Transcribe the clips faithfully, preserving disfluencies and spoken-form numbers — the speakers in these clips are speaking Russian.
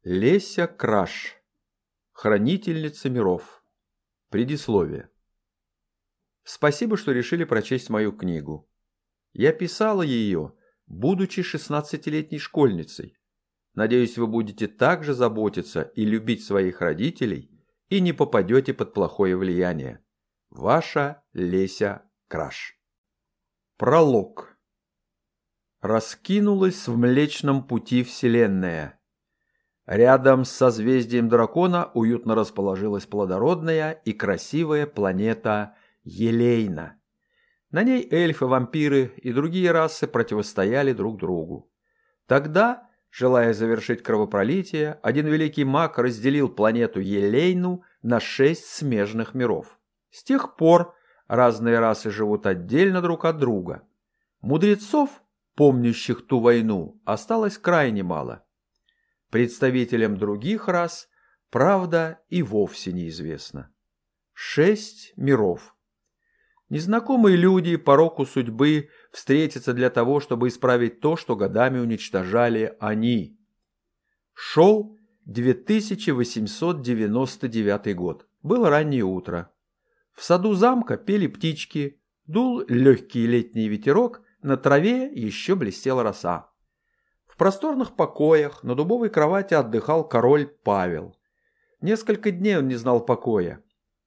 Леся Краш. Хранительница миров. Предисловие. Спасибо, что решили прочесть мою книгу. Я писала ее, будучи шестнадцатилетней школьницей. Надеюсь, вы будете также заботиться и любить своих родителей и не попадете под плохое влияние. Ваша Леся Краш. Пролог. Раскинулась в Млечном Пути Вселенная. Рядом с созвездием Дракона уютно расположилась плодородная и красивая планета Елейна. На ней эльфы, вампиры и другие расы противостояли друг другу. Тогда, желая завершить кровопролитие, один великий маг разделил планету Елейну на шесть смежных миров. С тех пор разные расы живут отдельно друг от друга. Мудрецов, помнящих ту войну, осталось крайне мало. Представителям других рас, правда, и вовсе неизвестно. Шесть миров. Незнакомые люди по року судьбы встретятся для того, чтобы исправить то, что годами уничтожали они. Шел две тысячи восемьсот девяносто девятый год. Было раннее утро. В саду замка пели птички, дул легкий летний ветерок, на траве еще блестела роса. В просторных покоях на дубовой кровати отдыхал король Павел. Несколько дней он не знал покоя.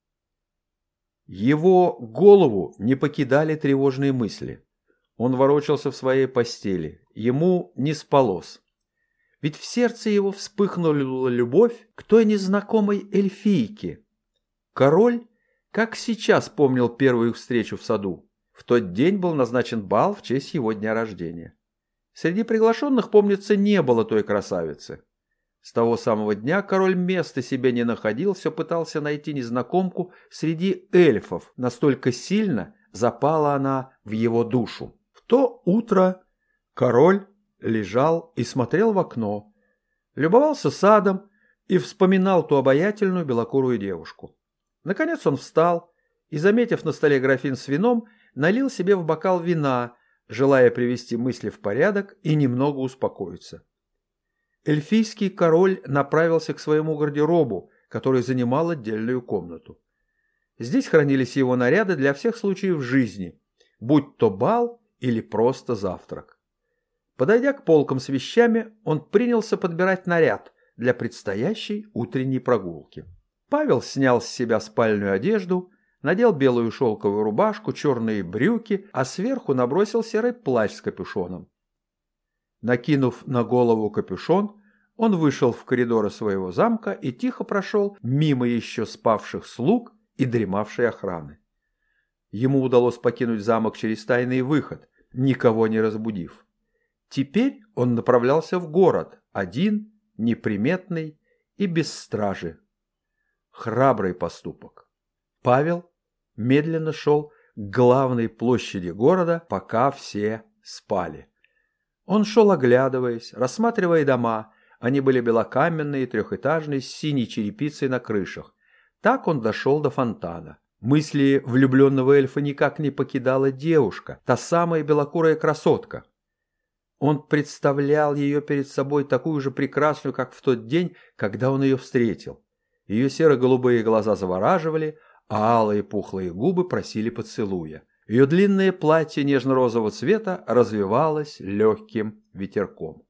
Его голову не покидали тревожные мысли. Он ворочался в своей постели. Ему не спалось. Ведь в сердце его вспыхнула любовь к той незнакомой эльфийке. Король, как сейчас, помнил первую их встречу в саду. В тот день был назначен бал в честь его дня рождения. Среди приглашенных, помнится, не было той красавицы. С того самого дня король места себе не находил, все пытался найти незнакомку среди эльфов. Настолько сильно запала она в его душу. В то утро король лежал и смотрел в окно, любовался садом и вспоминал ту обаятельную белокурую девушку. Наконец он встал и, заметив на столе графин с вином, налил себе в бокал вина, желая привести мысли в порядок и немного успокоиться. Эльфийский король направился к своему гардеробу, который занимал отдельную комнату. Здесь хранились его наряды для всех случаев жизни, будь то бал или просто завтрак. Подойдя к полкам с вещами, он принялся подбирать наряд для предстоящей утренней прогулки. Павел снял с себя спальную одежду, надел белую шелковую рубашку, черные брюки, а сверху набросил серый плащ с капюшоном. Накинув на голову капюшон, он вышел в коридоры своего замка и тихо прошел мимо еще спавших слуг и дремавшей охраны. Ему удалось покинуть замок через тайный выход, никого не разбудив. Теперь он направлялся в город, один, неприметный и без стражи. Храбрый поступок. Павел медленно шел к главной площади города, пока все спали. Он шел, оглядываясь, рассматривая дома. Они были белокаменные, трехэтажные, с синей черепицей на крышах. Так он дошел до фонтана. Мысли влюбленного эльфа никак не покидала девушка, та самая белокурая красотка. Он представлял ее перед собой такую же прекрасную, как в тот день, когда он ее встретил. Ее серо-голубые глаза завораживали, а алые пухлые губы просили поцелуя. Ее длинное платье нежно-розового цвета развивалось легким ветерком.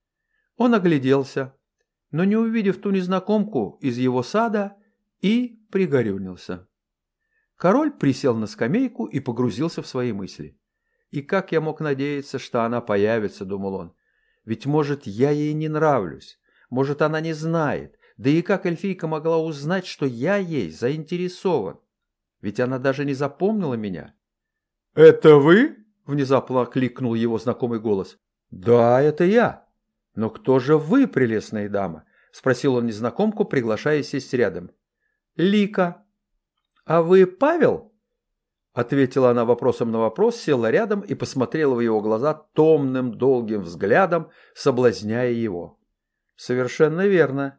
Он огляделся, но не увидев ту незнакомку из его сада, и пригорюнился. Король присел на скамейку и погрузился в свои мысли. «И как я мог надеяться, что она появится?» — думал он. «Ведь, может, я ей не нравлюсь, может, она не знает. Да и как эльфийка могла узнать, что я ей заинтересован? Ведь она даже не запомнила меня». «Это вы?» — внезапно окликнул его знакомый голос. «Да, это я. Но кто же вы, прелестная дама?» — спросил он незнакомку, приглашая сесть рядом. «Лика». «А вы Павел?» — ответила она вопросом на вопрос, села рядом и посмотрела в его глаза томным долгим взглядом, соблазняя его. «Совершенно верно.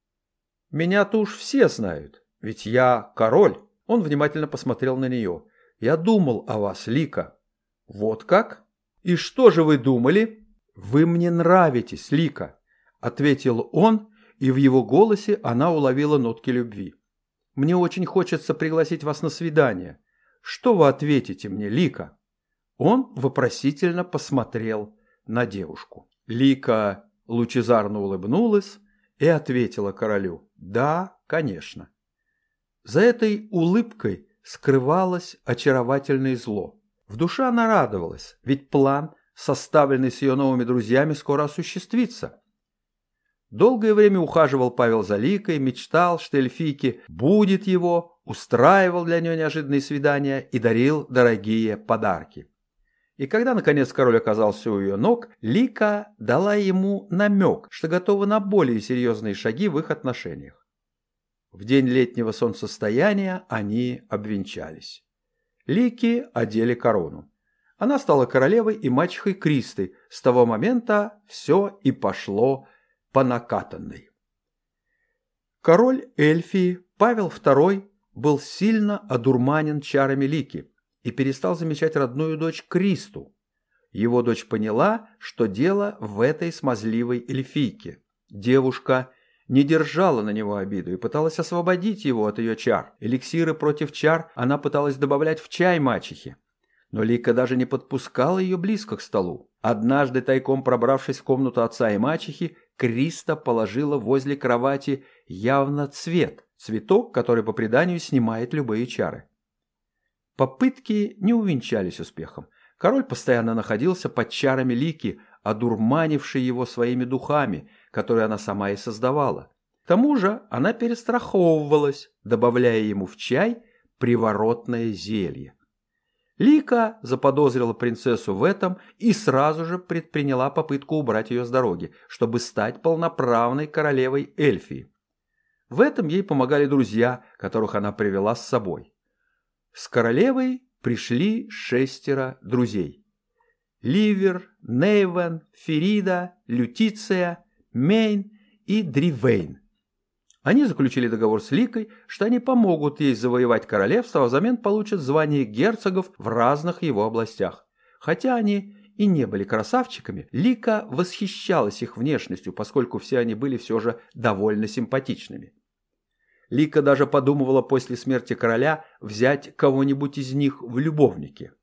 Меня-то уж все знают, ведь я король». Он внимательно посмотрел на нее. «Я думал о вас, Лика». «Вот как? И что же вы думали?» «Вы мне нравитесь, Лика», — ответил он и в его голосе она уловила нотки любви. «Мне очень хочется пригласить вас на свидание. Что вы ответите мне, Лика?» Он вопросительно посмотрел на девушку. Лика лучезарно улыбнулась и ответила королю: «Да, конечно». За этой улыбкой скрывалось очаровательное зло. В душе она радовалась, ведь план, составленный с ее новыми друзьями, скоро осуществится. Долгое время ухаживал Павел за Ликой, мечтал, что эльфийке будет его, устраивал для нее неожиданные свидания и дарил дорогие подарки. И когда, наконец, король оказался у ее ног, Лика дала ему намек, что готова на более серьезные шаги в их отношениях. В день летнего солнцестояния они обвенчались. Лике одели корону. Она стала королевой и мачехой Кристы. С того момента все и пошло по накатанной. Король Эльфии Павел второй был сильно одурманен чарами Лики и перестал замечать родную дочь Кристу. Его дочь поняла, что дело в этой смазливой эльфийке. Девушка не держала на него обиду и пыталась освободить его от ее чар. Эликсиры против чар она пыталась добавлять в чай мачехи. Но Лика даже не подпускала ее близко к столу. Однажды, тайком пробравшись в комнату отца и мачехи, Криста положила возле кровати явно цвет, цветок, который по преданию снимает любые чары. Попытки не увенчались успехом. Король постоянно находился под чарами Лики, одурманившей его своими духами, которые она сама и создавала. К тому же она перестраховывалась, добавляя ему в чай приворотное зелье. Лика заподозрила принцессу в этом и сразу же предприняла попытку убрать ее с дороги, чтобы стать полноправной королевой Эльфии. В этом ей помогали друзья, которых она привела с собой. С королевой пришли шестеро друзей. Ливер, Нейвен, Ферида, Лютиция, Мейн и Дривейн. Они заключили договор с Ликой, что они помогут ей завоевать королевство, а взамен получат звание герцогов в разных его областях. Хотя они и не были красавчиками, Лика восхищалась их внешностью, поскольку все они были все же довольно симпатичными. Лика даже подумывала после смерти короля взять кого-нибудь из них в любовники.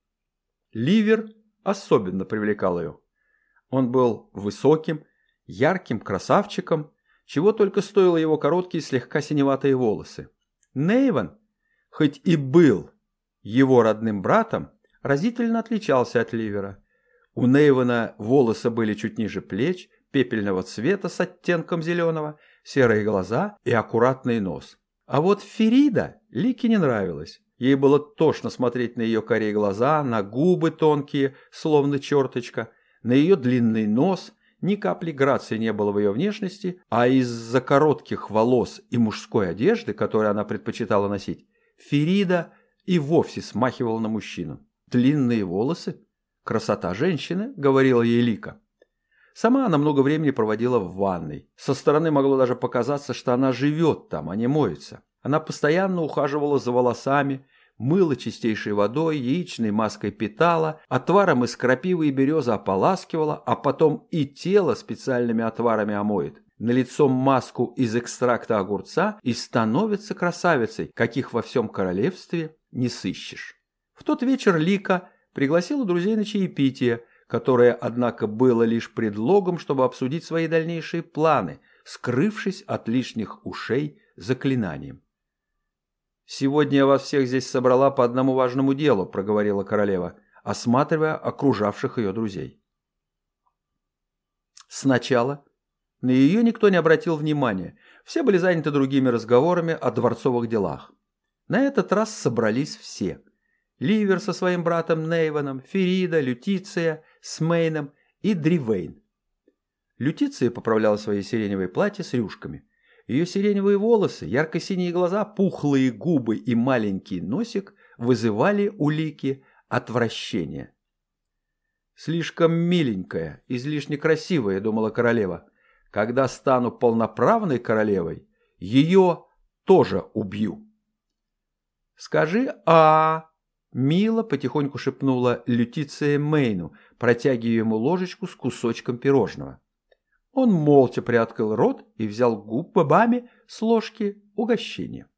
Ливер особенно привлекал ее. Он был высоким, ярким красавчиком, чего только стоило его короткие слегка синеватые волосы. Нейвен, хоть и был его родным братом, разительно отличался от Ливера. У Нейвена волосы были чуть ниже плеч, пепельного цвета с оттенком зеленого, серые глаза и аккуратный нос. А вот Ферида Лике не нравилась. Ей было тошно смотреть на ее карие глаза, на губы тонкие, словно черточка, на ее длинный нос. Ни капли грации не было в ее внешности, а из-за коротких волос и мужской одежды, которую она предпочитала носить, Ферида и вовсе смахивала на мужчину. «Длинные волосы? Красота женщины», — говорила ей Лика. Сама она много времени проводила в ванной. Со стороны могло даже показаться, что она живет там, а не моется. Она постоянно ухаживала за волосами, мыла чистейшей водой, яичной маской питала, отваром из крапивы и березы ополаскивала, а потом и тело специальными отварами омоет. На лицо маску из экстракта огурца и становится красавицей, каких во всем королевстве не сыщешь. В тот вечер Лика пригласила друзей на чаепитие, которое, однако, было лишь предлогом, чтобы обсудить свои дальнейшие планы, скрывшись от лишних ушей заклинанием. «Сегодня я вас всех здесь собрала по одному важному делу», — проговорила королева, осматривая окружавших ее друзей. Сначала на ее никто не обратил внимания, все были заняты другими разговорами о дворцовых делах. На этот раз собрались все. Ливер со своим братом Нейвеном, Ферида, Лютиция с Мейном и Дривейн. Лютиция поправляла свои сиреневые платья с рюшками. Ее сиреневые волосы, ярко-синие глаза, пухлые губы и маленький носик вызывали у Лики отвращение. «Слишком миленькая, излишне красивая», — думала королева. «Когда стану полноправной королевой, ее тоже убью». «Скажи «а», — мило потихоньку шепнула Лютиция Мейну, протягивая ему ложечку с кусочком пирожного. Он молча приоткрыл рот и взял губами с ложки угощение.